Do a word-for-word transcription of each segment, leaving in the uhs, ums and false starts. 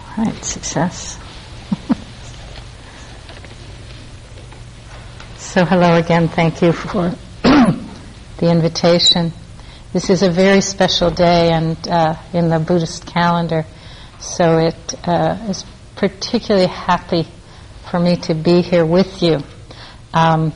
Right, success. So hello again, thank you for the invitation. This is a very special day and uh, in the Buddhist calendar, so it uh, is particularly happy for me to be here with you. Um,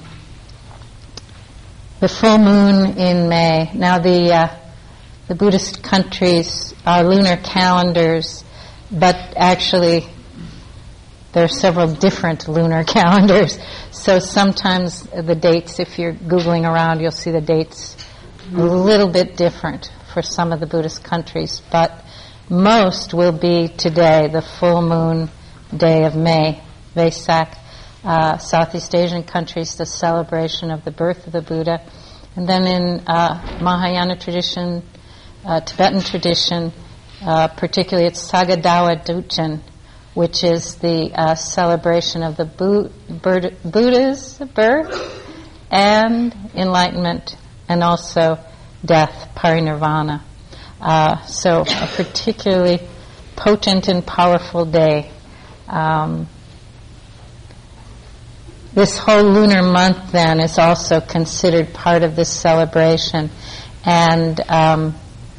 the full moon in May. Now the uh, the Buddhist countries are lunar calendars, but actually there are several different lunar calendars. So sometimes the dates, if you're Googling around, you'll see the dates a little bit different for some of the Buddhist countries. But most will be today, the full moon day of May, Vesak. Uh, Southeast Asian countries, the celebration of the birth of the Buddha. And then in uh, Mahayana tradition, uh, Tibetan tradition, uh, particularly it's Sagadawa Duchen, which is the uh, celebration of the Bu- Bur- Buddha's birth and enlightenment, and also death, parinirvana. Uh, so a particularly potent and powerful day. Um, this whole lunar month then is also considered part of this celebration, and um,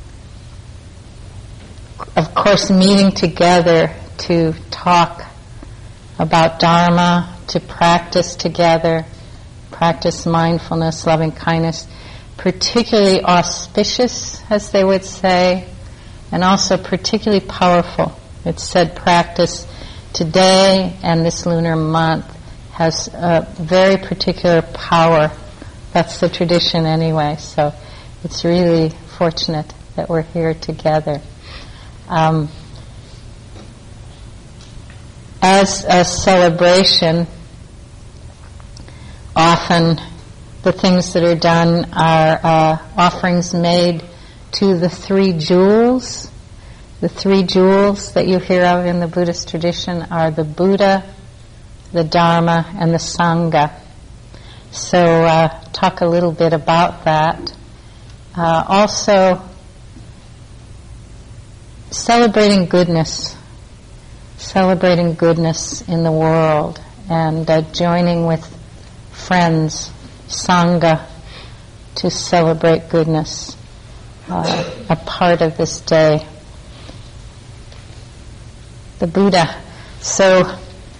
of course meeting together to talk about Dharma, to practice together, practice mindfulness, loving kindness, particularly auspicious, as they would say, and also particularly powerful. It's said practice today and this lunar month has a very particular power. That's the tradition anyway, so it's really fortunate that we're here together. Um, As a celebration, often the things that are done are uh, offerings made to the three jewels. The three jewels that you hear of in the Buddhist tradition are the Buddha, the Dharma, and the Sangha. So uh, talk a little bit about that. Uh, also, celebrating goodness. Celebrating goodness in the world and uh, joining with friends, Sangha, to celebrate goodness, uh, a part of this day. The Buddha. So,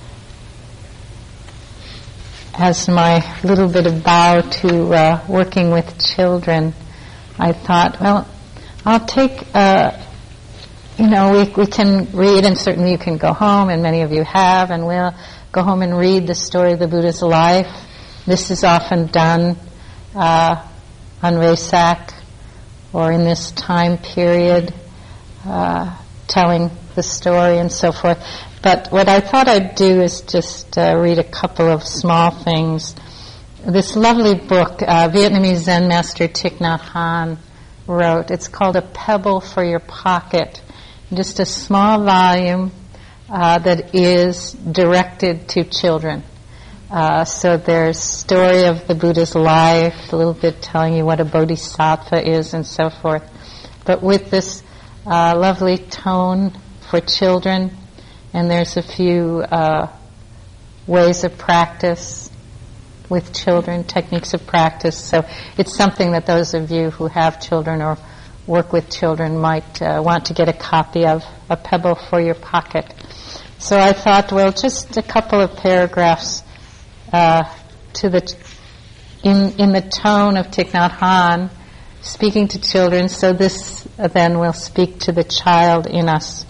as my little bit of bow to uh, working with children, I thought, well, I'll take... Uh, You know, we we can read, and certainly you can go home, and many of you have, and we'll go home and read the story of the Buddha's life. This is often done uh, on Vesak or in this time period, uh, telling the story and so forth. But what I thought I'd do is just uh, read a couple of small things. This lovely book, uh, Vietnamese Zen master Thich Nhat Hanh wrote. It's called A Pebble for Your Pocket. Just a small volume uh, that is directed to children. Uh, so there's story of the Buddha's life, a little bit telling you what a bodhisattva is and so forth. But with this uh, lovely tone for children, and there's a few uh, ways of practice with children, techniques of practice. So it's something that those of you who have children or work with children might uh, want to get a copy of, A Pebble for Your Pocket. So I thought, well, just a couple of paragraphs uh, to the t- in in the tone of Thich Nhat Hanh, speaking to children. So this uh, then will speak to the child in us.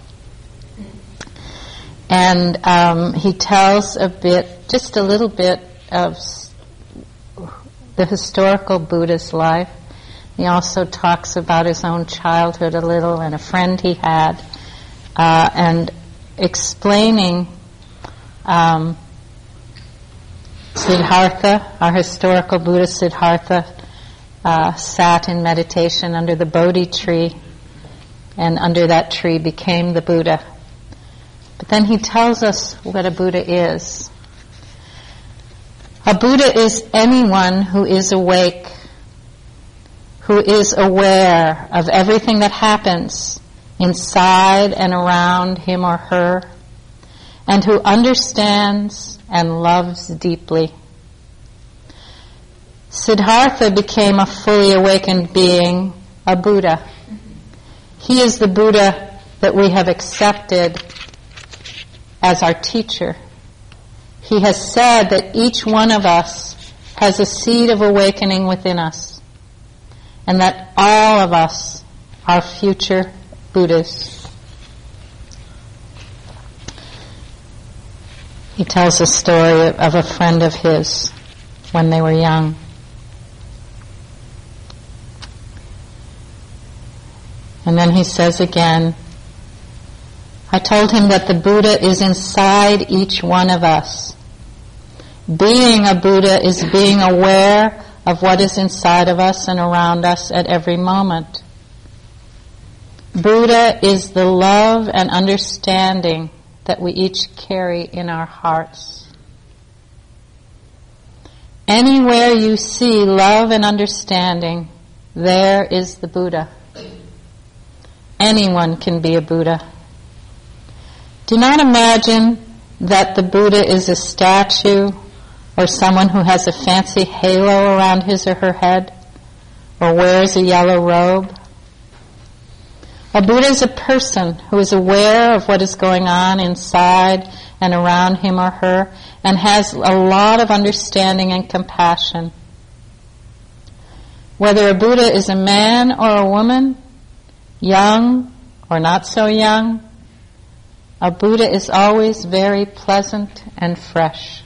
And um, he tells a bit, just a little bit of s- the historical Buddha's life. He also talks about his own childhood a little and a friend he had, uh, and explaining um, Siddhartha, our historical Buddha Siddhartha, uh, sat in meditation under the Bodhi tree, and under that tree became the Buddha. But then he tells us what a Buddha is. A Buddha is anyone who is awake, who is aware of everything that happens inside and around him or her, and who understands and loves deeply. Siddhartha became a fully awakened being, a Buddha. He is the Buddha that we have accepted as our teacher. He has said that each one of us has a seed of awakening within us, and that all of us are future Buddhas. He tells a story of a friend of his when they were young. And then he says again, I told him that the Buddha is inside each one of us. Being a Buddha is being aware of what is inside of us and around us at every moment. Buddha is the love and understanding that we each carry in our hearts. Anywhere you see love and understanding, there is the Buddha. Anyone can be a Buddha. Do not imagine that the Buddha is a statue or someone who has a fancy halo around his or her head or wears a yellow robe. A Buddha is a person who is aware of what is going on inside and around him or her and has a lot of understanding and compassion. Whether a Buddha is a man or a woman, young or not so young, a Buddha is always very pleasant and fresh.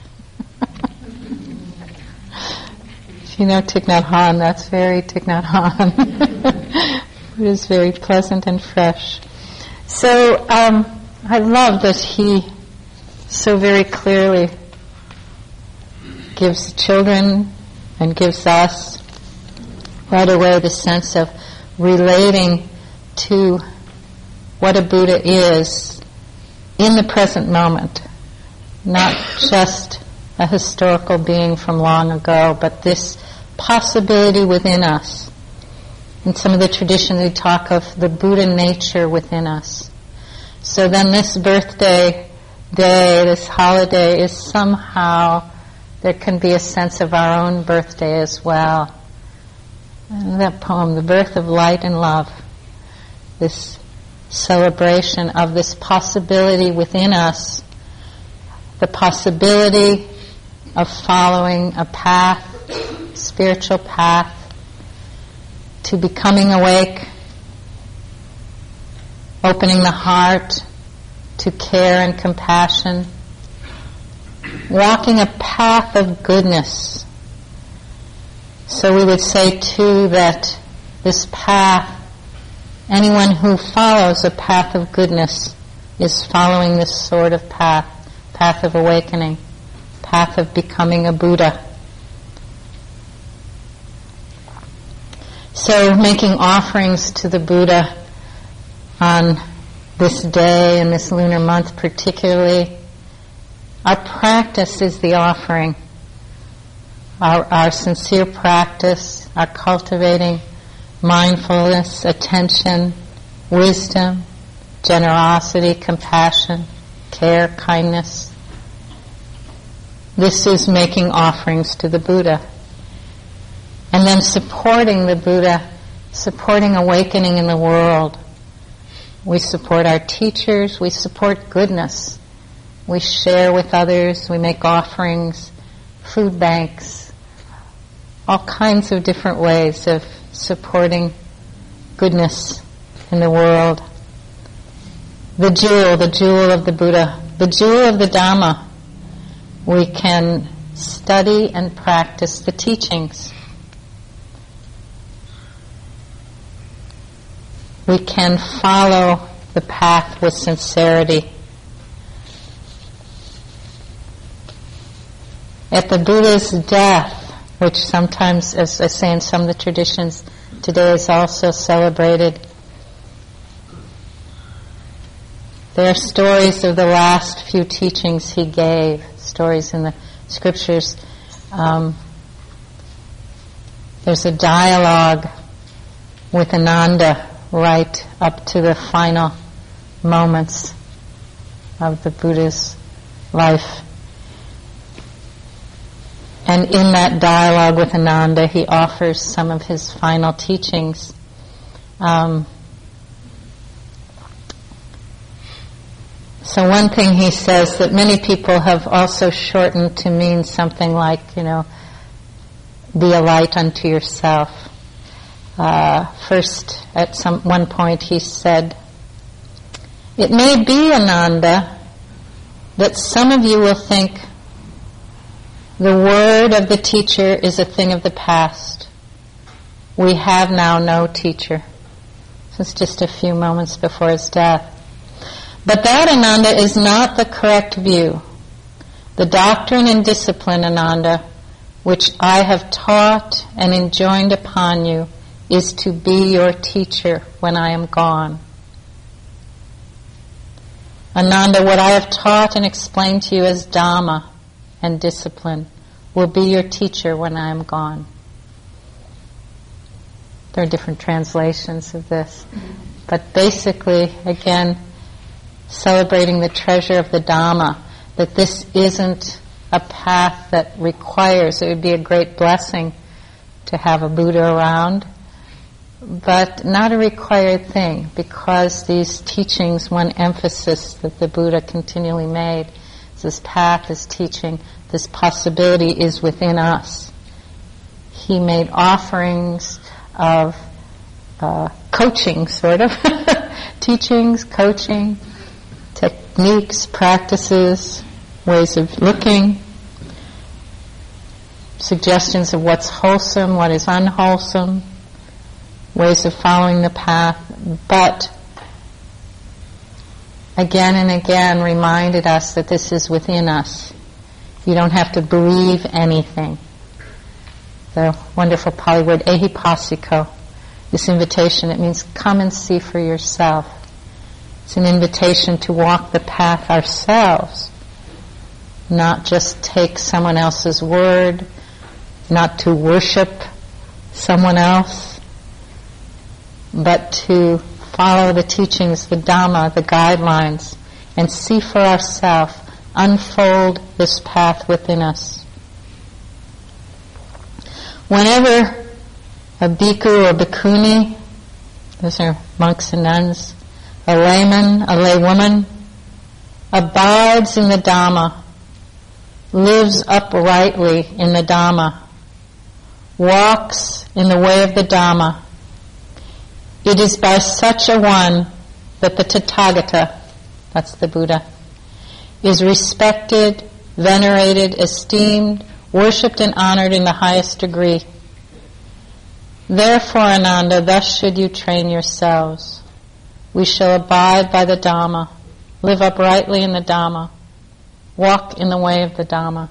You know Thich Nhat Hanh, that's very Thich Nhat Hanh. It is very pleasant and fresh. So um, I love that he so very clearly gives children and gives us right away the sense of relating to what a Buddha is in the present moment, not just a historical being from long ago, but this possibility within us. In some of the traditions we talk of the Buddha nature within us. So then this birthday day, this holiday is somehow, there can be a sense of our own birthday as well. And that poem, The Birth of Light and Love, this celebration of this possibility within us, the possibility of following a path, spiritual path, to becoming awake, opening the heart to care and compassion, walking a path of goodness. So we would say too that this path, anyone who follows a path of goodness is following this sort of path, path of awakening, path of becoming a Buddha. So making offerings to the Buddha on this day and this lunar month particularly, our practice is the offering. Our, our sincere practice, our cultivating mindfulness, attention, wisdom, generosity, compassion, care, kindness. This is making offerings to the Buddha. And then supporting the Buddha, supporting awakening in the world. We support our teachers, we support goodness. We share with others, we make offerings, food banks, all kinds of different ways of supporting goodness in the world. The jewel, the jewel of the Buddha, the jewel of the Dhamma. We can study and practice the teachings. We can follow the path with sincerity. At the Buddha's death, which sometimes, as I say in some of the traditions, today is also celebrated, there are stories of the last few teachings he gave, stories in the scriptures. Um, there's a dialogue with Ananda right up to the final moments of the Buddha's life. And in that dialogue with Ananda, he offers some of his final teachings. Um, so one thing he says that many people have also shortened to mean something like, you know, be a light unto yourself. Uh, first, at some one point, he said, "It may be, Ananda, that some of you will think the word of the teacher is a thing of the past. We have now no teacher." This is just a few moments before his death. But that, Ananda, is not the correct view. The doctrine and discipline, Ananda, which I have taught and enjoined upon you, is to be your teacher when I am gone. Ananda, what I have taught and explained to you as Dhamma and discipline will be your teacher when I am gone. There are different translations of this. But basically, again, celebrating the treasure of the Dhamma, that this isn't a path that requires, it would be a great blessing to have a Buddha around, but not a required thing, because these teachings, one emphasis that the Buddha continually made, this path, this teaching, this possibility is within us. He made offerings of uh, coaching, sort of, teachings, coaching, techniques, practices, ways of looking, suggestions of what's wholesome, what is unwholesome, ways of following the path, but again and again reminded us that this is within us. You don't have to believe anything. The wonderful Pali word ehipassiko, this invitation, it means come and see for yourself. It's an invitation to walk the path ourselves, not just take someone else's word, not to worship someone else, but to follow the teachings, the Dhamma, the guidelines, and see for ourselves, unfold this path within us. Whenever a bhikkhu or bhikkhuni, those are monks and nuns, a layman, a laywoman, abides in the Dhamma, lives uprightly in the Dhamma, walks in the way of the Dhamma, it is by such a one that the Tathagata, that's the Buddha, is respected, venerated, esteemed, worshipped and honored in the highest degree. Therefore, Ananda, thus should you train yourselves. We shall abide by the Dhamma, live uprightly in the Dhamma, walk in the way of the Dhamma.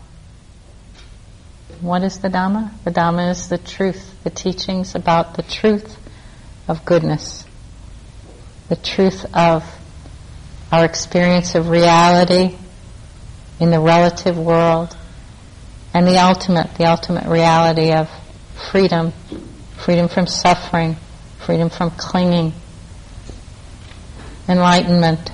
What is the Dhamma? The Dhamma is the truth, the teachings about the truth of goodness, the truth of our experience of reality in the relative world, and the ultimate, the ultimate reality of freedom, freedom from suffering, freedom from clinging, enlightenment.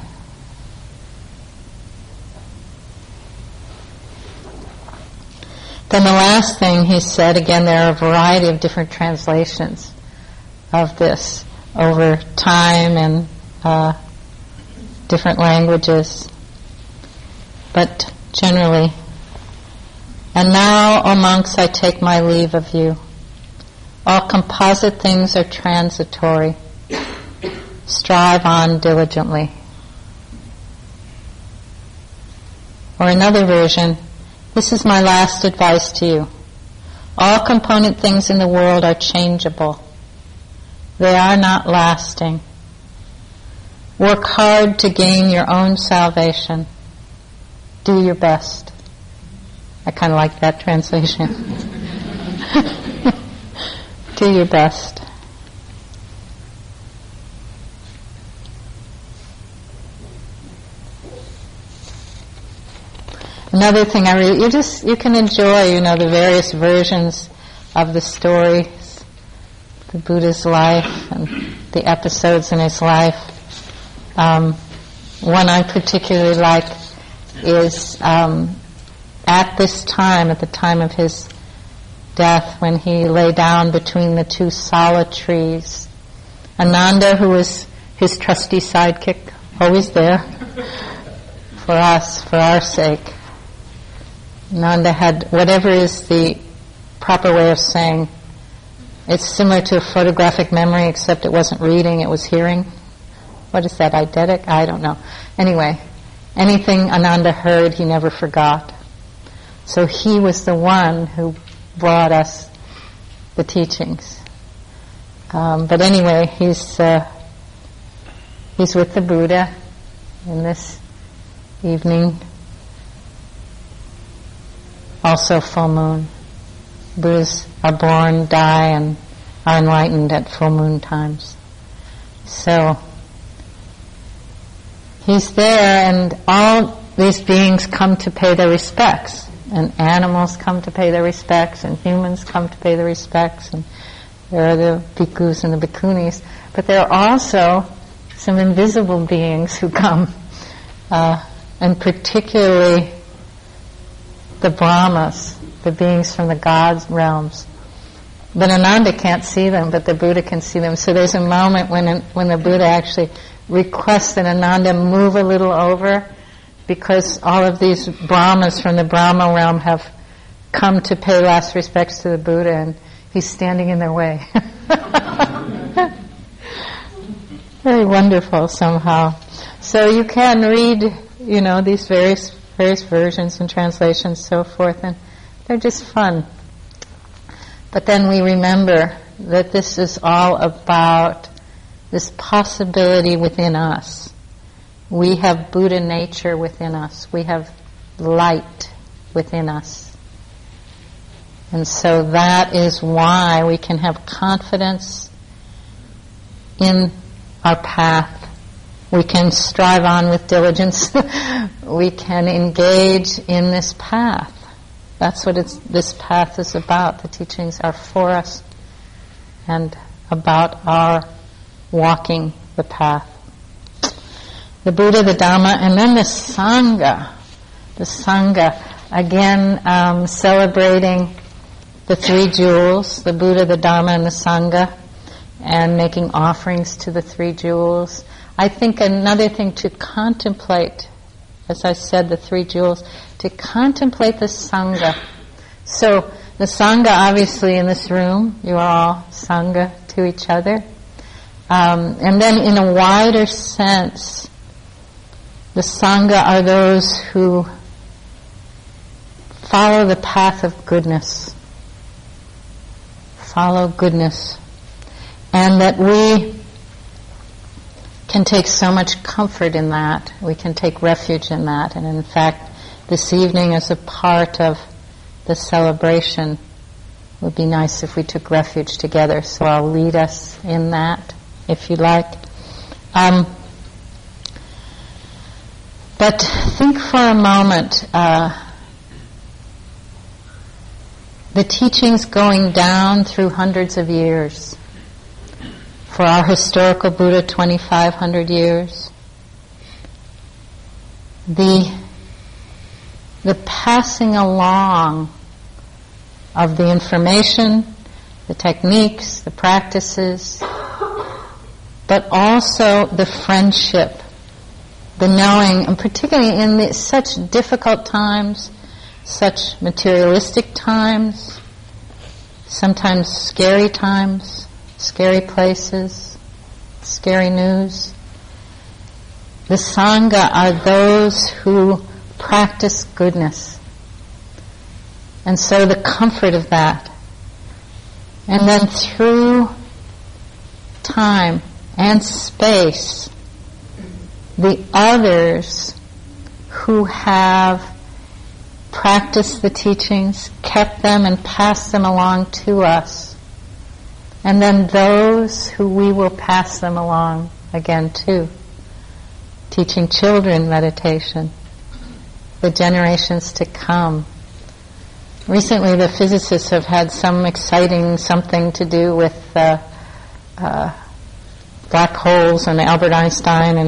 Then the last thing he said, again, there are a variety of different translations of this over time and uh, different languages, but generally, and now, O monks, I take my leave of you. All composite things are transitory. Strive on diligently. Or another version, this is my last advice to you. All component things in the world are changeable. They are not lasting. Work hard to gain your own salvation. Do your best. I kind of like that translation. Do your best. Another thing I really, you just, you can enjoy, you know, the various versions of the stories, the Buddha's life and the episodes in his life. Um, one I particularly like is um, at this time, at the time of his death, when he lay down between the two sala trees. Ananda, who was his trusty sidekick, always there for us, for our sake. Ananda had whatever is the proper way of saying. It's similar to a photographic memory, except it wasn't reading, it was hearing. What is that, eidetic? I don't know. Anyway, anything Ananda heard, he never forgot. So he was the one who brought us the teachings. Um, but anyway, he's uh, he's with the Buddha in this evening. Also full moon. Buddhas are born, die, and are enlightened at full moon times. So he's there, and all these beings come to pay their respects. And animals come to pay their respects, and humans come to pay their respects, and there are the bhikkhus and the bhikkhunis. But there are also some invisible beings who come, uh, and particularly the Brahmas, the beings from the God's realms. But Ananda can't see them, but the Buddha can see them. So there's a moment when when the Buddha actually requests that Ananda move a little over, because all of these Brahmas from the Brahma realm have come to pay last respects to the Buddha, and he's standing in their way. Very wonderful somehow. So you can read, you know, these various various versions and translations, so forth, and they're just fun. But then we remember that this is all about this possibility within us. We have Buddha nature within us. We have light within us. And so that is why we can have confidence in our path. We can strive on with diligence. We can engage in this path. That's what it's, this path is about. The teachings are for us and about our walking the path. The Buddha, the Dhamma, and then the Sangha. The Sangha, again, um, celebrating the three jewels, the Buddha, the Dhamma, and the Sangha, and making offerings to the three jewels. I think another thing to contemplate, as I said, the three jewels, to contemplate the Sangha. So the Sangha, obviously, in this room, you are all Sangha to each other. Um, and then in a wider sense, the Sangha are those who follow the path of goodness. Follow goodness. And that we can take so much comfort in that. We can take refuge in that. And in fact, this evening as a part of the celebration, it would be nice if we took refuge together. So I'll lead us in that, if you like. Um, but think for a moment, uh, the teachings going down through hundreds of years. For our historical Buddha, twenty-five hundred years. The, the passing along of the information, the techniques, the practices, but also the friendship, the knowing, and particularly in the, such difficult times, such materialistic times, sometimes scary times, scary places, scary news. The Sangha are those who practice goodness. And so the comfort of that. And then through time and space, the others who have practiced the teachings, kept them and passed them along to us. And then those who we will pass them along again to. Teaching children meditation, the generations to come. Recently the physicists have had some exciting something to do with uh, uh, black holes and Albert Einstein and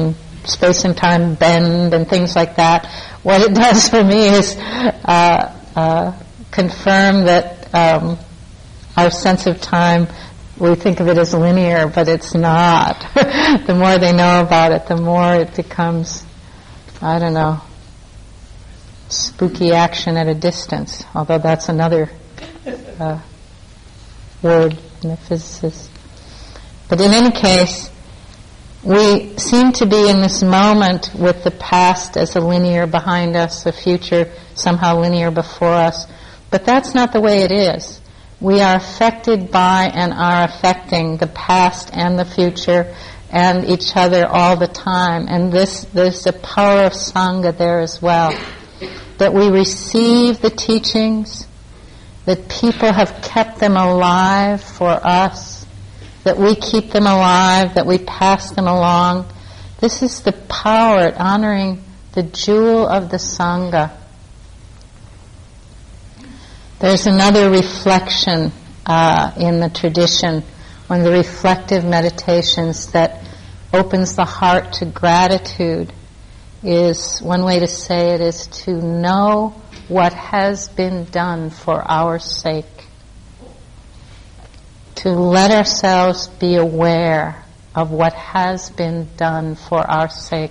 space and time bend and things like that. What it does for me is uh, uh, confirm that um, our sense of time, we think of it as linear, but it's not. The more they know about it, the more it becomes, I don't know, spooky action at a distance, although that's another uh, word in the physicists. But in any case, we seem to be in this moment with the past as a linear behind us, the future somehow linear before us. But that's not the way it is. We are affected by and are affecting the past and the future and each other all the time. And this, there's the power of Sangha there as well. That we receive the teachings, that people have kept them alive for us, that we keep them alive, that we pass them along. This is the power at honoring the jewel of the Sangha. There's another reflection uh, in the tradition, one of the reflective meditations that opens the heart to gratitude. Is one way to say it is to know what has been done for our sake. To let ourselves be aware of what has been done for our sake.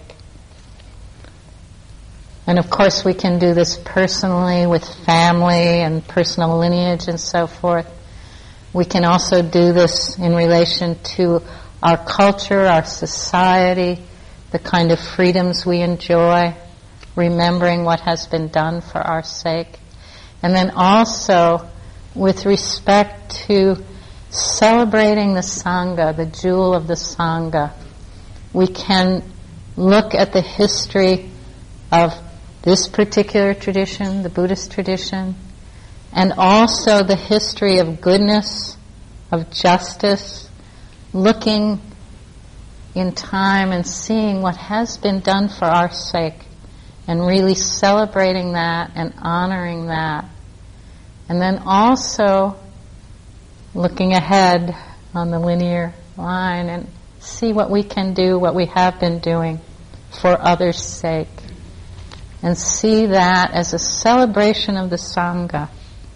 And of course we can do this personally with family and personal lineage and so forth. We can also do this in relation to our culture, our society, the kind of freedoms we enjoy, remembering what has been done for our sake. And then also with respect to celebrating the Sangha, the jewel of the Sangha, we can look at the history of this particular tradition, the Buddhist tradition, and also the history of goodness, of justice, looking in time and seeing what has been done for our sake, and really celebrating that and honoring that. And then also looking ahead on the linear line and see what we can do, what we have been doing for others' sake. And see that as a celebration of the Sangha.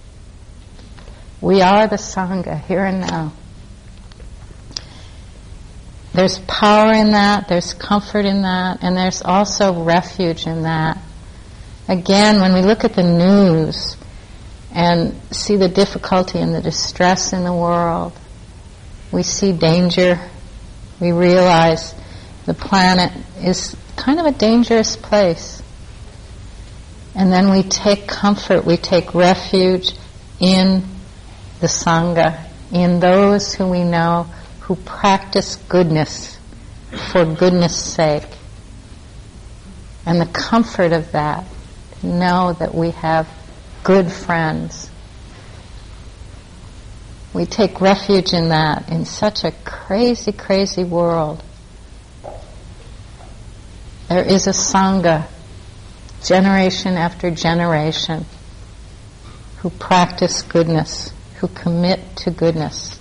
We are the Sangha, here and now. There's power in that, there's comfort in that, and there's also refuge in that. Again, when we look at the news and see the difficulty and the distress in the world, we see danger, we realize the planet is kind of a dangerous place. And then we take comfort, we take refuge in the Sangha, in those who we know who practice goodness for goodness sake. And the comfort of that, to know that we have good friends. We take refuge in that in such a crazy, crazy world. There is a Sangha, generation after generation, who practice goodness, who commit to goodness.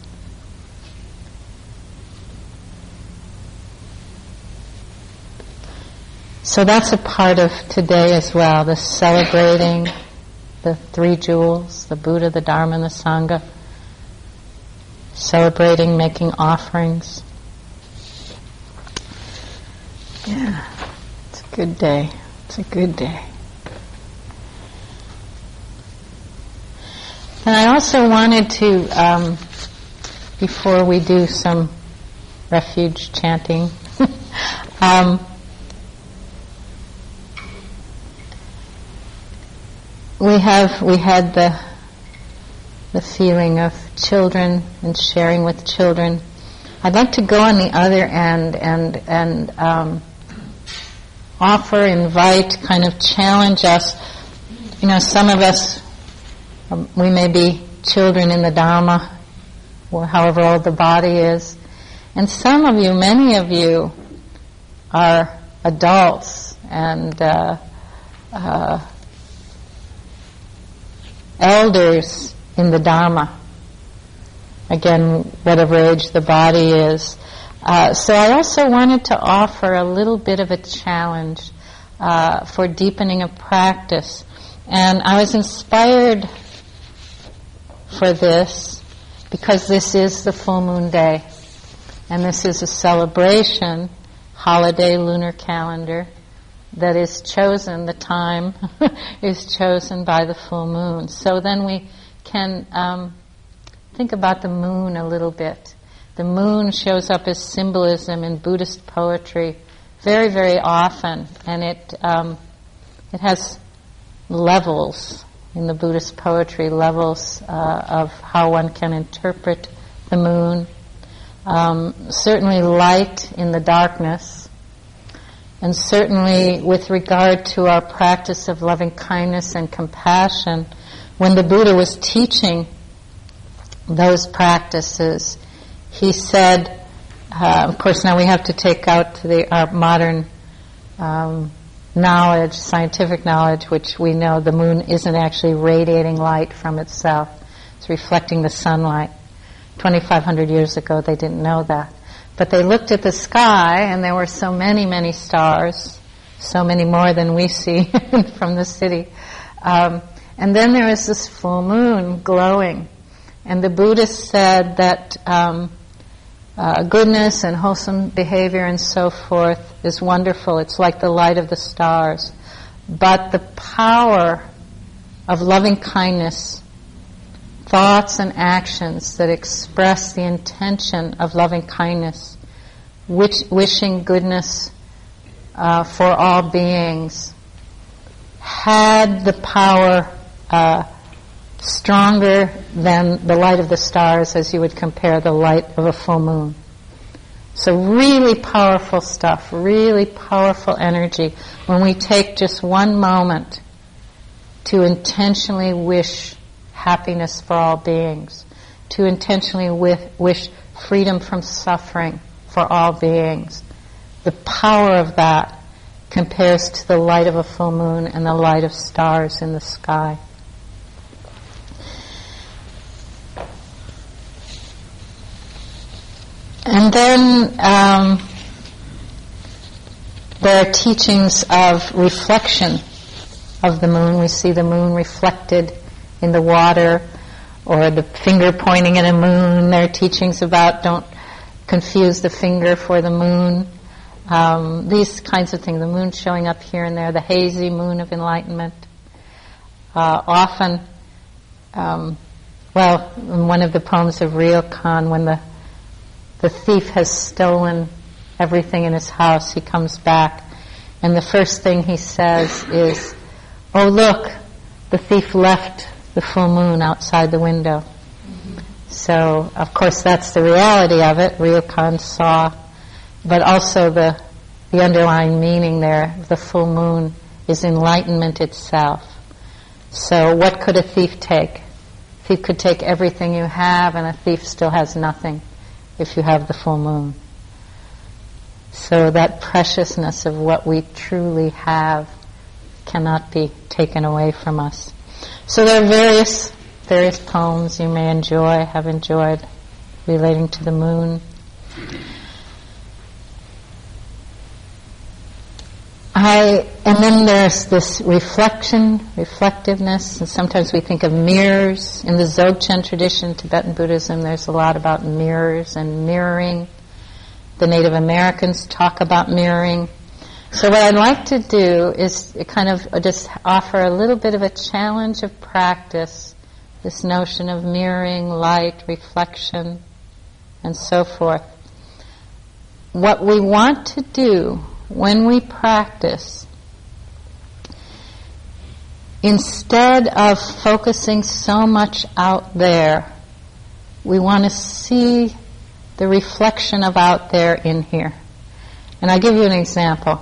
So that's a part of today as well, the celebrating the three jewels, the Buddha, the Dharma, and the Sangha. Celebrating, making offerings. Yeah, it's a good day. It's a good day. And I also wanted to, um, before we do some refuge chanting, um, we have we had the the feeling of children and sharing with children. I'd like to go on the other end and and um, offer, invite, kind of challenge us. You know, some of us, um, we may be children in the Dhamma, or however old the body is, and some of you, many of you, are adults and uh, uh, elders in the Dhamma. Again, whatever age the body is. Uh, so I also wanted to offer a little bit of a challenge uh, for deepening of practice. And I was inspired for this because this is the full moon day. And this is a celebration, holiday lunar calendar, that is chosen, the time is chosen by the full moon. So then we can um, think about the moon a little bit. The moon shows up as symbolism in Buddhist poetry very, very often, and it um, it has levels in the Buddhist poetry, levels uh, of how one can interpret the moon. Um, certainly light in the darkness, and certainly with regard to our practice of loving kindness and compassion, when the Buddha was teaching those practices, he said, uh, of course now we have to take out the, our modern um, knowledge, scientific knowledge, which we know the moon isn't actually radiating light from itself. It's reflecting the sunlight. twenty-five hundred years ago they didn't know that. But they looked at the sky and there were so many, many stars, so many more than we see from the city. Um, and then there was this full moon glowing. And the Buddhist said that um, uh, goodness and wholesome behavior and so forth is wonderful. It's like the light of the stars. But the power of loving kindness, thoughts and actions that express the intention of loving kindness, which, wishing goodness uh, for all beings, had the power uh, stronger than the light of the stars, as you would compare the light of a full moon. So really powerful stuff, really powerful energy when we take just one moment to intentionally wish happiness for all beings, to intentionally with, wish freedom from suffering for all beings. The power of that compares to the light of a full moon and the light of stars in the sky. And then um, there are teachings of reflection of the moon. We see the moon reflected in the water, or the finger pointing at a moon. There are teachings about don't confuse the finger for the moon. Um, these kinds of things. The moon showing up here and there, the hazy moon of enlightenment. Uh, often, um, well, in one of the poems of Ryokan, when the the thief has stolen everything in his house, he comes back, and the first thing he says is, "Oh look, the thief left the full moon outside the window." Mm-hmm. So, of course, that's the reality of it. Ryokan saw, but also the the underlying meaning there, the full moon, is enlightenment itself. So, what could a thief take? A thief could take everything you have, and a thief still has nothing if you have the full moon. So that preciousness of what we truly have cannot be taken away from us. So there are various various poems you may enjoy, have enjoyed, relating to the moon. I, and then there's this reflection, reflectiveness, and sometimes we think of mirrors. In the Dzogchen tradition, Tibetan Buddhism, there's a lot about mirrors and mirroring. The Native Americans talk about mirroring. So what I'd like to do is kind of just offer a little bit of a challenge of practice, this notion of mirroring, light, reflection, and so forth. What we want to do when we practice, instead of focusing so much out there, we want to see the reflection of out there in here. And I'll give you an example.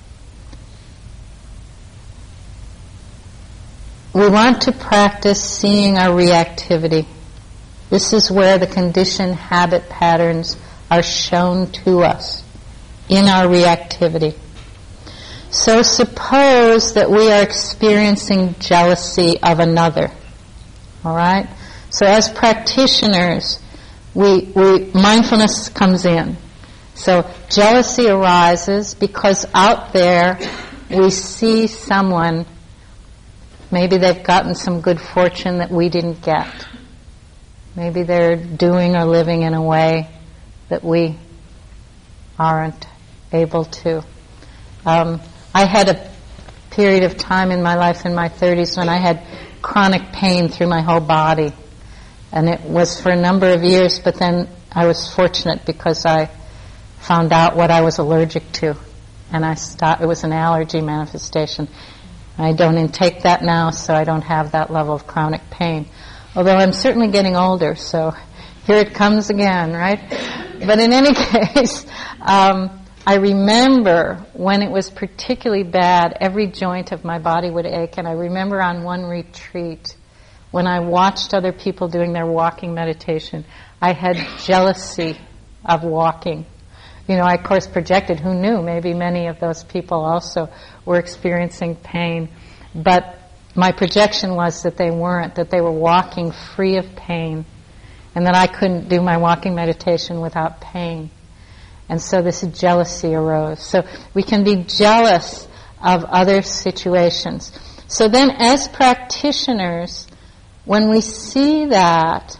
We want to practice seeing our reactivity. This is where the conditioned habit patterns are shown to us, in our reactivity. So suppose that we are experiencing jealousy of another. All right? So as practitioners, we, we mindfulness comes in. So jealousy arises because out there we see someone, maybe they've gotten some good fortune that we didn't get. Maybe they're doing or living in a way that we aren't able to. Um, I had a period of time in my life in my thirties when I had chronic pain through my whole body. And it was for a number of years, but then I was fortunate because I found out what I was allergic to. And I stopped. It was an allergy manifestation. I don't intake that now, so I don't have that level of chronic pain. Although I'm certainly getting older, so here it comes again, right? But in any case, um, I remember when it was particularly bad, every joint of my body would ache. And I remember on one retreat, when I watched other people doing their walking meditation, I had jealousy of walking. You know, I of course projected, who knew, maybe many of those people also were experiencing pain. But my projection was that they weren't, that they were walking free of pain, and that I couldn't do my walking meditation without pain. And so this jealousy arose. So we can be jealous of other situations. So then as practitioners, when we see that,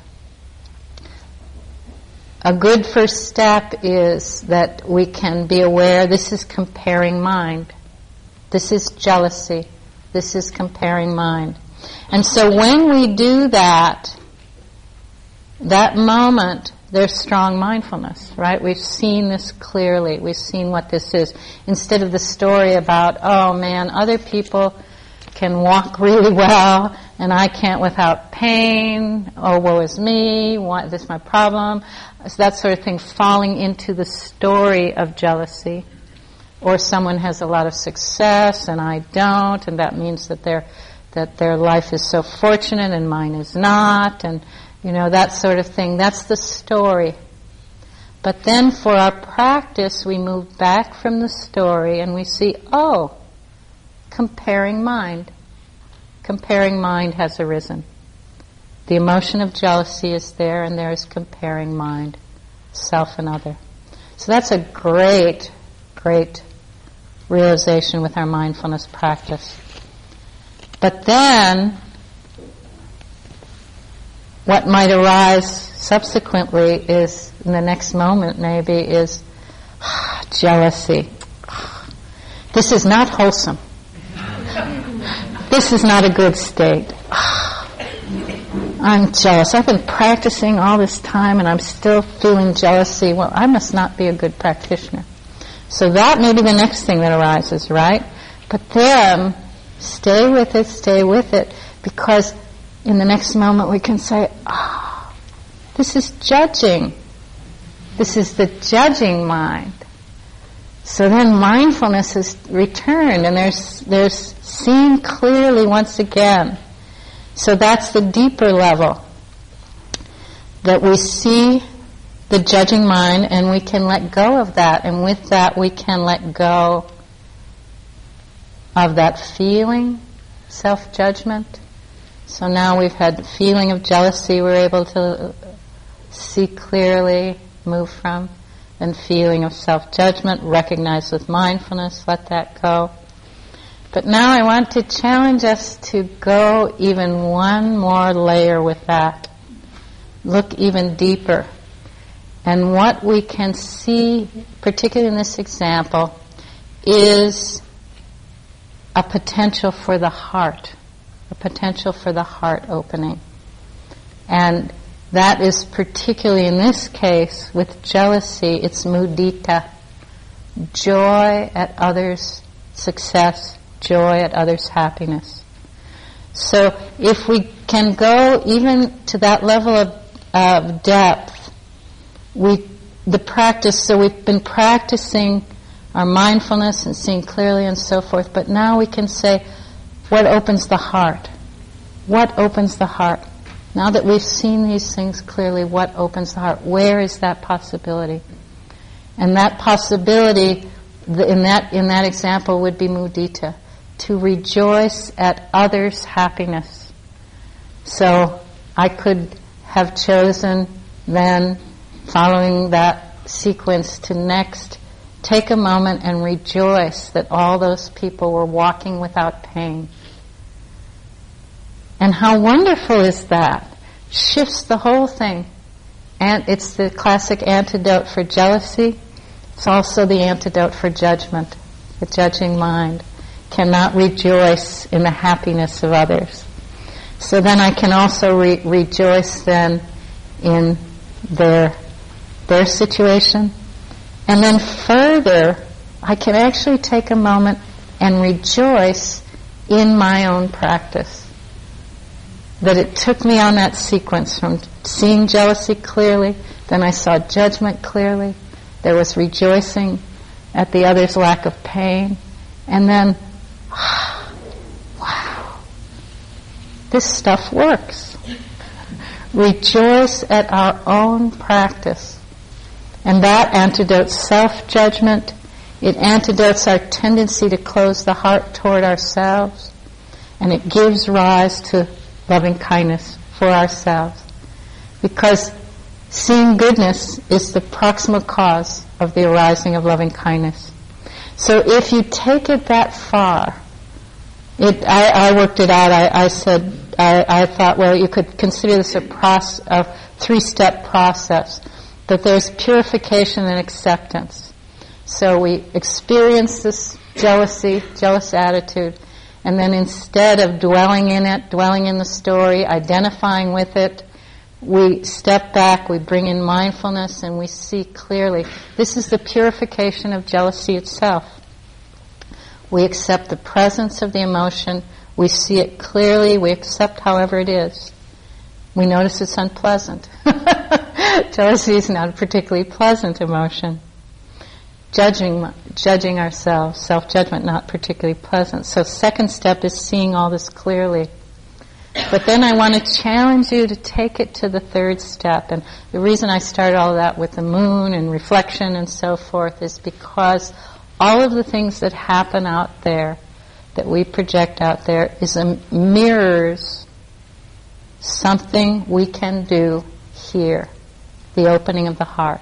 a good first step is that we can be aware this is comparing mind. This is jealousy. This is comparing mind. And so when we do that, that moment, there's strong mindfulness, right? We've seen this clearly. We've seen what this is. Instead of the story about, oh man, other people can walk really well and I can't without pain. Oh, woe is me. What, this is my problem. So that sort of thing, falling into the story of jealousy. Or someone has a lot of success and I don't, and that means that their that their life is so fortunate and mine is not, and you know, that sort of thing. That's the story. But then for our practice, we move back from the story and we see, oh, comparing mind. Comparing mind has arisen. The emotion of jealousy is there, and there is comparing mind, self and other. So that's a great, great realization with our mindfulness practice. But then, what might arise subsequently is, in the next moment maybe, is jealousy. This is not wholesome. This is not a good state. I'm jealous. I've been practicing all this time and I'm still feeling jealousy. Well, I must not be a good practitioner. So that may be the next thing that arises, right? But then, stay with it, stay with it, because in the next moment we can say, ah, oh, this is judging. This is the judging mind. So then mindfulness is returned and there's there's seen clearly once again. So that's the deeper level, that we see the judging mind and we can let go of that, and with that we can let go of that feeling, self-judgment. So now we've had the feeling of jealousy we're able to see clearly, move from, and feeling of self-judgment, recognize with mindfulness, let that go. But now I want to challenge us to go even one more layer with that. Look even deeper. And what we can see, particularly in this example, is a potential for the heart, a potential for the heart opening. And that is particularly in this case with jealousy, it's mudita, joy at others' success, joy at others' happiness. So if we can go even to that level of, of depth, we the practice, so we've been practicing our mindfulness and seeing clearly and so forth, but now we can say, what opens the heart? What opens the heart? Now that we've seen these things clearly, what opens the heart? Where is that possibility? And that possibility, in that in that example, would be mudita, to rejoice at others' happiness. So I could have chosen then, following that sequence to next take a moment and rejoice that all those people were walking without pain. And how wonderful is that? Shifts the whole thing. And it's the classic antidote for jealousy. It's also the antidote for judgment. The judging mind cannot rejoice in the happiness of others. So then I can also re- rejoice then in their their situation. And then further, I can actually take a moment and rejoice in my own practice. That it took me on that sequence from seeing jealousy clearly, then I saw judgment clearly, there was rejoicing at the other's lack of pain, and then, wow, this stuff works. Rejoice at our own practice. And that antidotes self-judgment. It antidotes our tendency to close the heart toward ourselves. And it gives rise to loving kindness for ourselves. Because seeing goodness is the proximal cause of the arising of loving kindness. So if you take it that far, it, I, I worked it out. I, I said, I, I thought, well, you could consider this a, process, a three-step process. That there's purification and acceptance. So we experience this jealousy, jealous attitude, and then instead of dwelling in it, dwelling in the story, identifying with it, we step back, we bring in mindfulness, and we see clearly. This is the purification of jealousy itself. We accept the presence of the emotion, we see it clearly, we accept however it is. We notice it's unpleasant. Jealousy is not a particularly pleasant emotion. Judging, judging ourselves, self-judgment, not particularly pleasant. So second step is seeing all this clearly. But then I want to challenge you to take it to the third step. And the reason I started all of that with the moon and reflection and so forth is because all of the things that happen out there, that we project out there, is a mirrors something we can do here, the opening of the heart.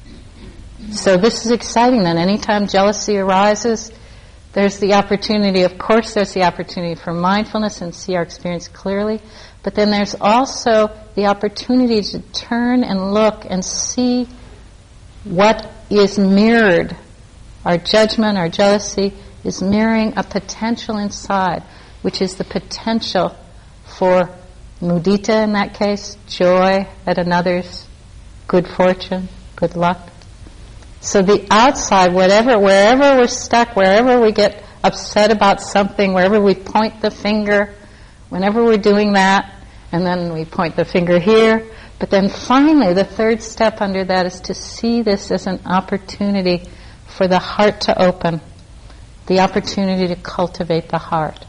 So this is exciting then. Anytime jealousy arises, there's the opportunity, of course there's the opportunity for mindfulness and see our experience clearly, but then there's also the opportunity to turn and look and see what is mirrored. Our judgment, our jealousy is mirroring a potential inside, which is the potential for mudita in that case, joy at another's good fortune, good luck. So the outside, whatever, wherever we're stuck, wherever we get upset about something, wherever we point the finger, whenever we're doing that, and then we point the finger here, but then finally the third step under that is to see this as an opportunity for the heart to open, the opportunity to cultivate the heart.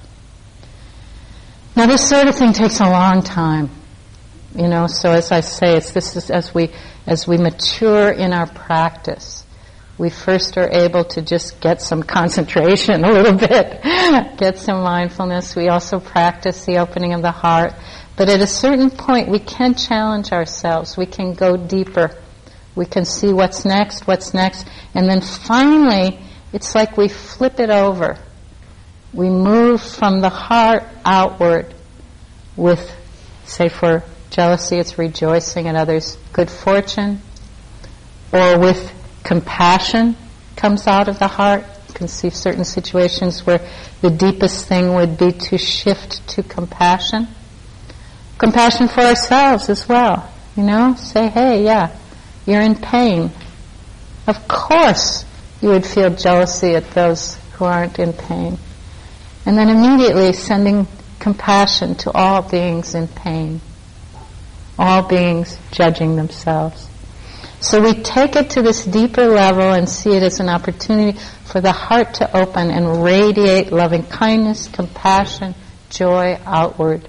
Now this sort of thing takes a long time, you know, so as I say, it's this is as we as we mature in our practice. We first are able to just get some concentration a little bit, get some mindfulness. We also practice the opening of the heart. But at a certain point, we can challenge ourselves. We can go deeper. We can see what's next, what's next. And then finally, it's like we flip it over. We move from the heart outward with, say for jealousy, it's rejoicing at others' good fortune, or with compassion comes out of the heart. You can see certain situations where the deepest thing would be to shift to compassion. Compassion for ourselves as well. You know, say, hey, yeah, you're in pain. Of course you would feel jealousy at those who aren't in pain. And then immediately sending compassion to all beings in pain. All beings judging themselves. So we take it to this deeper level and see it as an opportunity for the heart to open and radiate loving kindness, compassion, joy outward.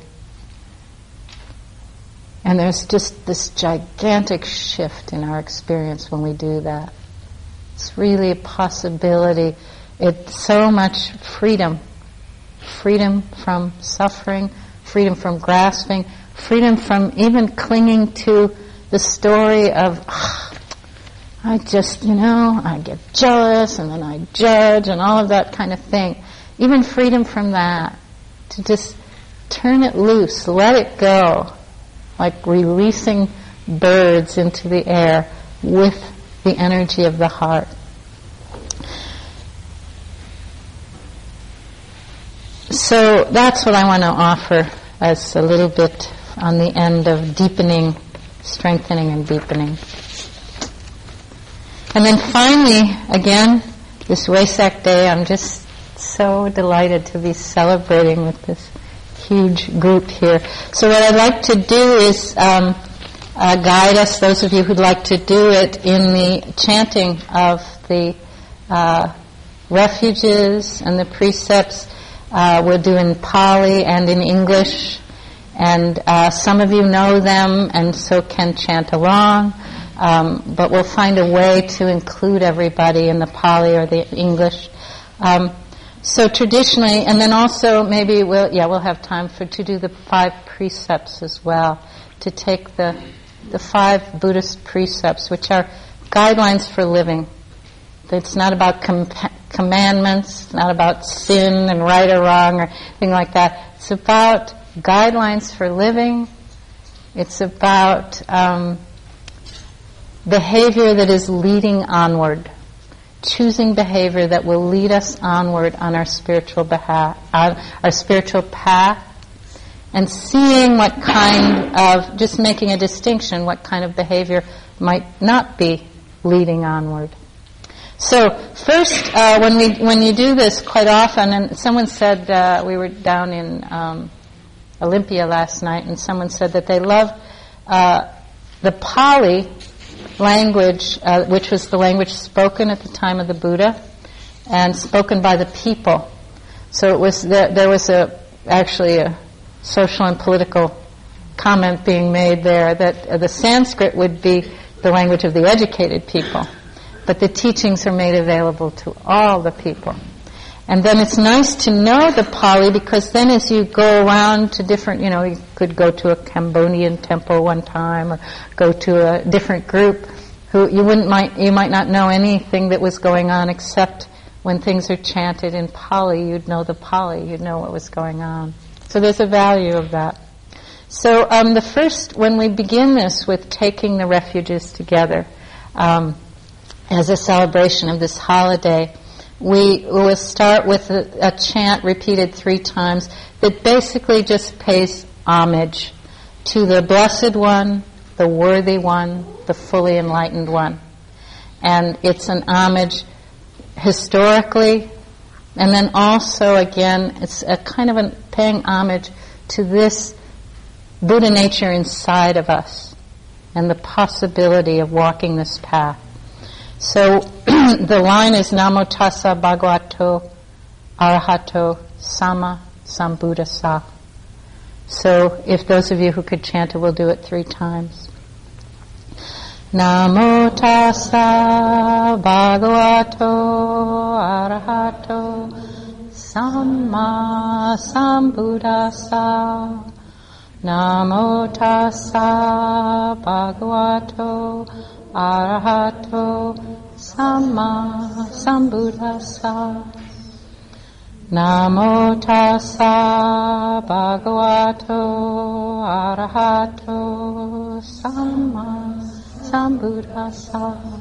And there's just this gigantic shift in our experience when we do that. It's really a possibility. It's so much freedom. Freedom from suffering, freedom from grasping, freedom from even clinging to the story of, oh, I just, you know, I get jealous and then I judge and all of that kind of thing. Even freedom from that. To just turn it loose, let it go. Like releasing birds into the air with the energy of the heart. So that's what I want to offer as a little bit on the end of deepening, strengthening and deepening. And then finally, again, this Wesak Day, I'm just so delighted to be celebrating with this huge group here. So what I'd like to do is um, uh, guide us, those of you who'd like to do it, in the chanting of the uh, refuges and the precepts. Uh, we'll do in Pali and in English. And uh, some of you know them and so can chant along. Um, but we'll find a way to include everybody in the Pali or the English. Um, so traditionally, and then also maybe we'll yeah we'll have time for to do the five precepts as well, to take the the five Buddhist precepts, which are guidelines for living. It's not about com- commandments, it's not about sin and right or wrong or anything like that. It's about guidelines for living. It's about um, behavior that is leading onward, choosing behavior that will lead us onward on our spiritual behalf, on our spiritual path, and seeing what kind of, just making a distinction, what kind of behavior might not be leading onward. So first, uh, when we when you do this quite often, and someone said, uh, we were down in um, Olympia last night, and someone said that they love uh, the Pali language, uh, which was the language spoken at the time of the Buddha and spoken by the people. So it was there, there was a actually a social and political comment being made there that uh, the Sanskrit would be the language of the educated people, but the teachings are made available to all the people. And then it's nice to know the Pali, because then as you go around to different, you know, you could go to a Cambodian temple one time or go to a different group who you wouldn't might you might not know anything that was going on, except when things are chanted in Pali, you'd know the Pali, you'd know what was going on. So there's a value of that. So um, the first, when we begin this with taking the refuges together um, as a celebration of this holiday, we will start with a, a chant repeated three times that basically just pays homage to the Blessed One, the Worthy One, the Fully Enlightened One. And it's an homage historically, and then also, again, it's a kind of a paying homage to this Buddha nature inside of us and the possibility of walking this path. So the line is Namo Tassa Bhagavato Arahato Sama Sambuddhassa. So if those of you who could chant it, we'll do it three times. Namo Tassa Bhagavato Arahato Sama Sambuddhassa. Namo Tassa Bhagavato Arahato Sama Sambuddhassa. Namo Tassa Bhagavato Arahato Sama Sambuddhassa.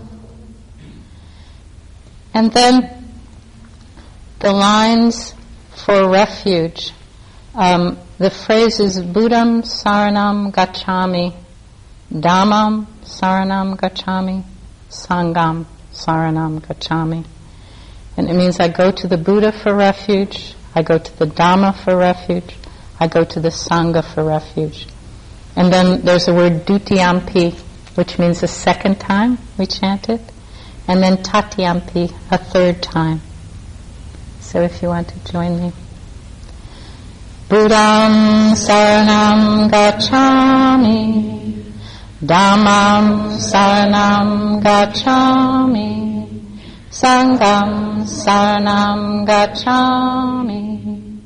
And then the lines for refuge. Um, the phrase is Buddham Saranam Gacchami, Dhammam Saranam Gacchami, Sangham Saranam Gacchami. And it means I go to the Buddha for refuge, I go to the Dhamma for refuge, I go to the Sangha for refuge. And then there's the word Dutiyampi, which means a second time we chant it, and then Tatiyampi, a third time. So if you want to join me. Buddham Saranam Gacchami, Dhammam Saranam Gacchami, Sangham Saranam Gacchami,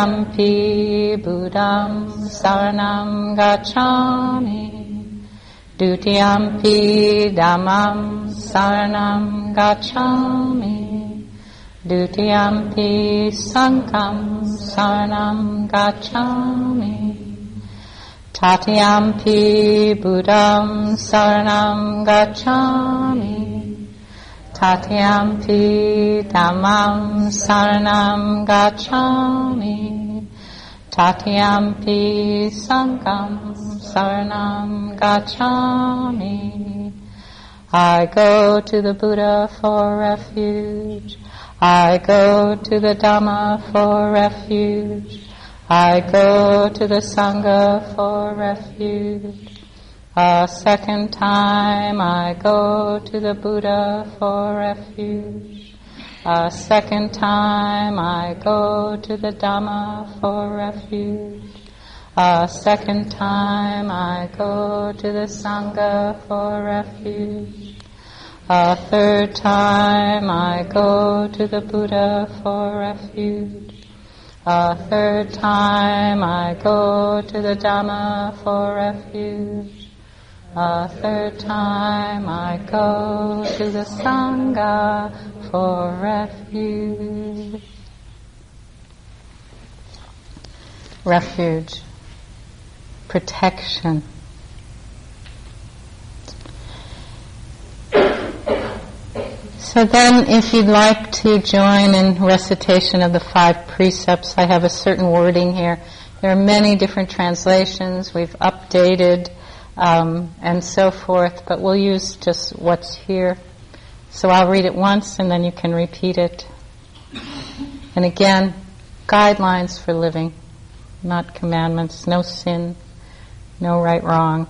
Dutiyampi Buddham Saranam Gacchami, Dutiyampi dhammam saranam gacchami. Dutiyampi sangham saranam gacchami. Tatiyampi buddham saranam gacchami. Tatiyampi dhammam saranam gacchami. Tatiyampi sangham saranam gacchami. I go to the Buddha for refuge. I go to the Dhamma for refuge. I go to the Sangha for refuge. A second time I go to the Buddha for refuge. A second time I go to the Dhamma for refuge. A second time I go to the Sangha for refuge. A third time I go to the Buddha for refuge. A third time I go to the Dhamma for refuge. A third time I go to the Sangha for refuge. Refuge. Protection. So then, if you'd like to join in recitation of the five precepts, I have a certain wording here. There are many different translations. We've updated um, and so forth, but we'll use just what's here. So I'll read it once, and then you can repeat it. And again, guidelines for living, not commandments. No sin, no right, wrong.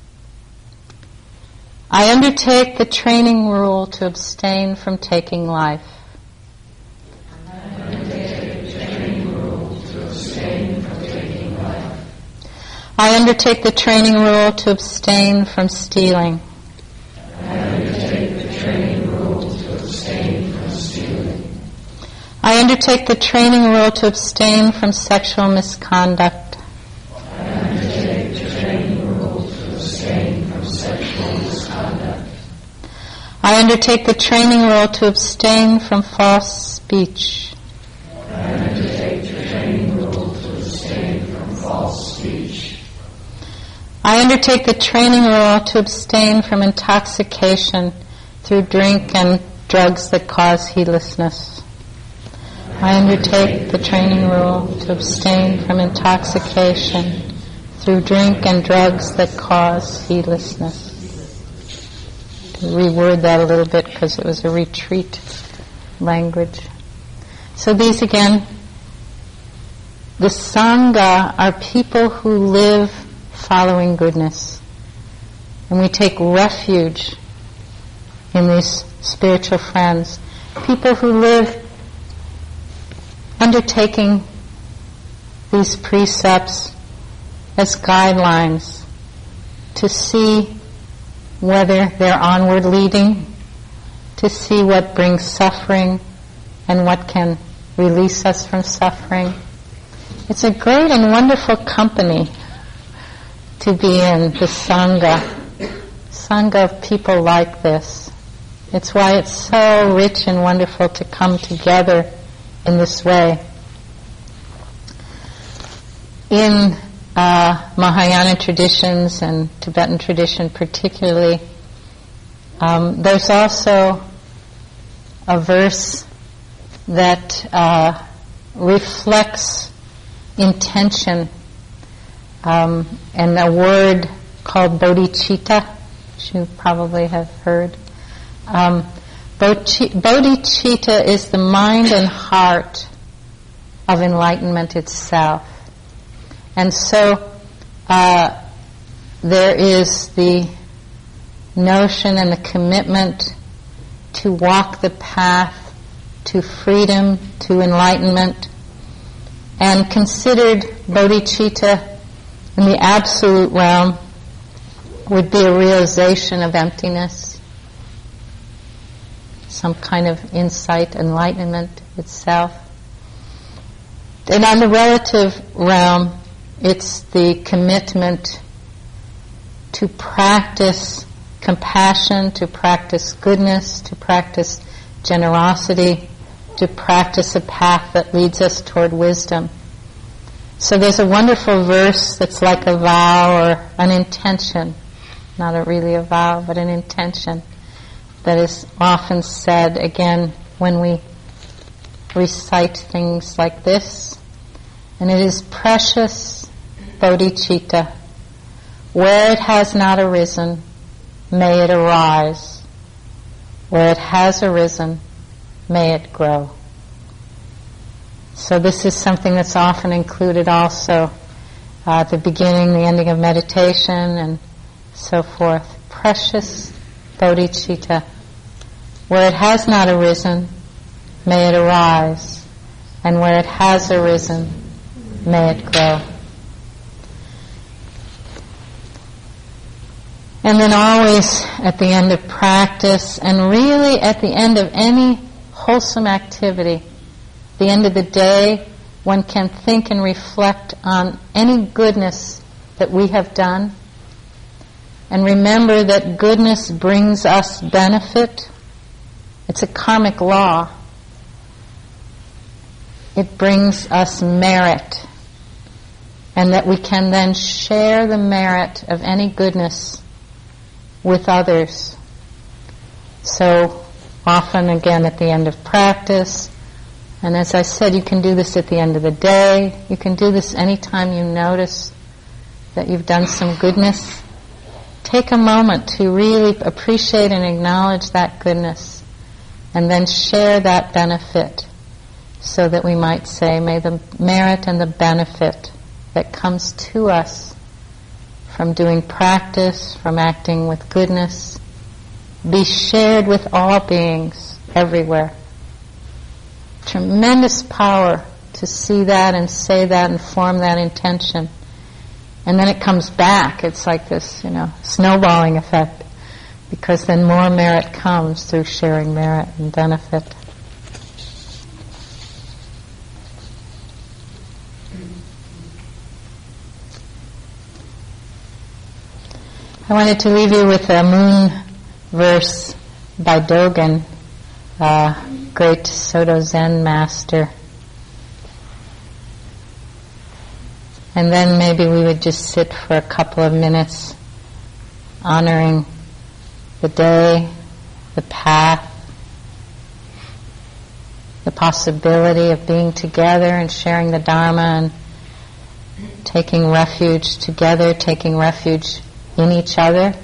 I undertake the training rule to abstain from taking life. I undertake the training rule to abstain from taking life. I undertake the training rule to abstain from stealing. I undertake the training rule to abstain from stealing. I undertake the training rule to abstain from sexual misconduct. I undertake the training rule to abstain from sexual misconduct. I undertake the training rule to abstain from false speech. I undertake the training rule to abstain from false speech. I undertake the training rule to abstain from intoxication through drink and drugs that cause heedlessness. I undertake the training rule to abstain from intoxication through drink and drugs that cause heedlessness. To reword that a little bit because it was a retreat language. So these again, the Sangha are people who live following goodness. And we take refuge in these spiritual friends. People who live undertaking these precepts as guidelines to see whether they're onward leading, to see what brings suffering and what can release us from suffering. It's a great and wonderful company to be in, the Sangha. Sangha of people like this. It's why it's so rich and wonderful to come together in this way. In uh, Mahayana traditions and Tibetan tradition particularly, um, there's also a verse that uh, reflects intention, um, and a word called bodhicitta, which you probably have heard. Um, bodhicitta is the mind and heart of enlightenment itself. And so uh, there is the notion and the commitment to walk the path to freedom, to enlightenment, and considered bodhicitta in the absolute realm would be a realization of emptiness, some kind of insight, enlightenment itself. And on the relative realm, it's the commitment to practice compassion, to practice goodness, to practice generosity, to practice a path that leads us toward wisdom. So there's a wonderful verse that's like a vow or an intention, not a really a vow, but an intention that is often said, again, when we recite things like this. And it is precious bodhicitta. Where it has not arisen, may it arise. Where it has arisen, may it grow. So this is something that's often included also uh, at the beginning, the ending of meditation, and so forth. Precious bodhicitta. Where it has not arisen, may it arise. And where it has arisen, may it grow. And then always at the end of practice, and really at the end of any wholesome activity, the end of the day, one can think and reflect on any goodness that we have done. And remember that goodness brings us benefit. It's a karmic law. It brings us merit. And that we can then share the merit of any goodness with others. So often, again, at the end of practice, and as I said, you can do this at the end of the day. You can do this anytime you notice that you've done some goodness. Take a moment to really appreciate and acknowledge that goodness, and then share that benefit, so that we might say, may the merit and the benefit that comes to us from doing practice, from acting with goodness, be shared with all beings everywhere. Tremendous power to see that and say that and form that intention. And then it comes back. It's like this, you know, snowballing effect, because then more merit comes through sharing merit and benefit. I wanted to leave you with a moon verse by Dogen, a great Soto Zen master. And then maybe we would just sit for a couple of minutes honoring the day, the path, the possibility of being together and sharing the Dharma and taking refuge together, taking refuge in each other.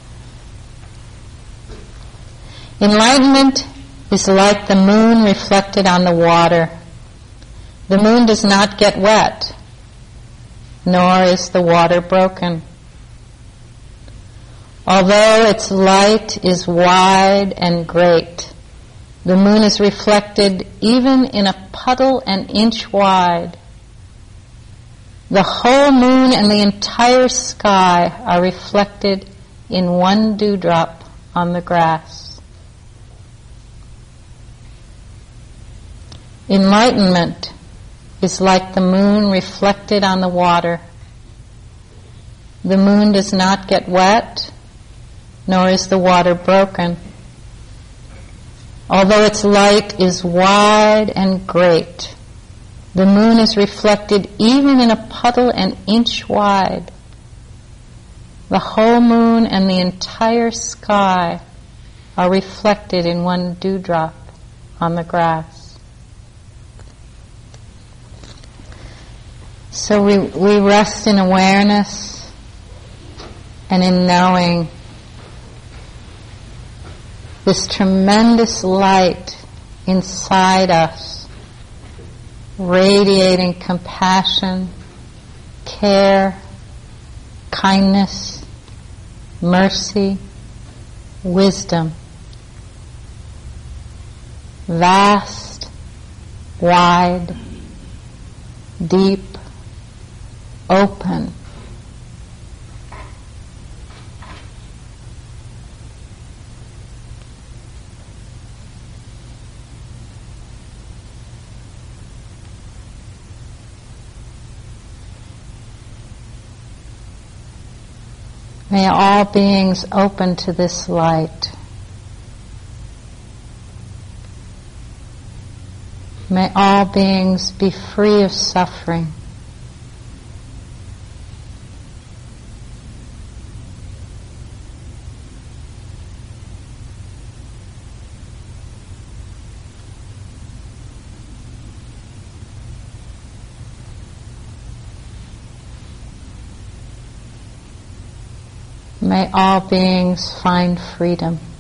Enlightenment is like the moon reflected on the water. The moon does not get wet, nor is the water broken. Although its light is wide and great, the moon is reflected even in a puddle an inch wide. The whole moon and the entire sky are reflected in one dewdrop on the grass. Enlightenment is like the moon reflected on the water. The moon does not get wet, nor is the water broken. Although its light is wide and great, the moon is reflected even in a puddle an inch wide. The whole moon and the entire sky are reflected in one dewdrop on the grass. So we, we rest in awareness and in knowing this tremendous light inside us, radiating compassion, care, kindness, mercy, wisdom. Vast, wide, deep, open. May all beings open to this light. May all beings be free of suffering. May all beings find freedom.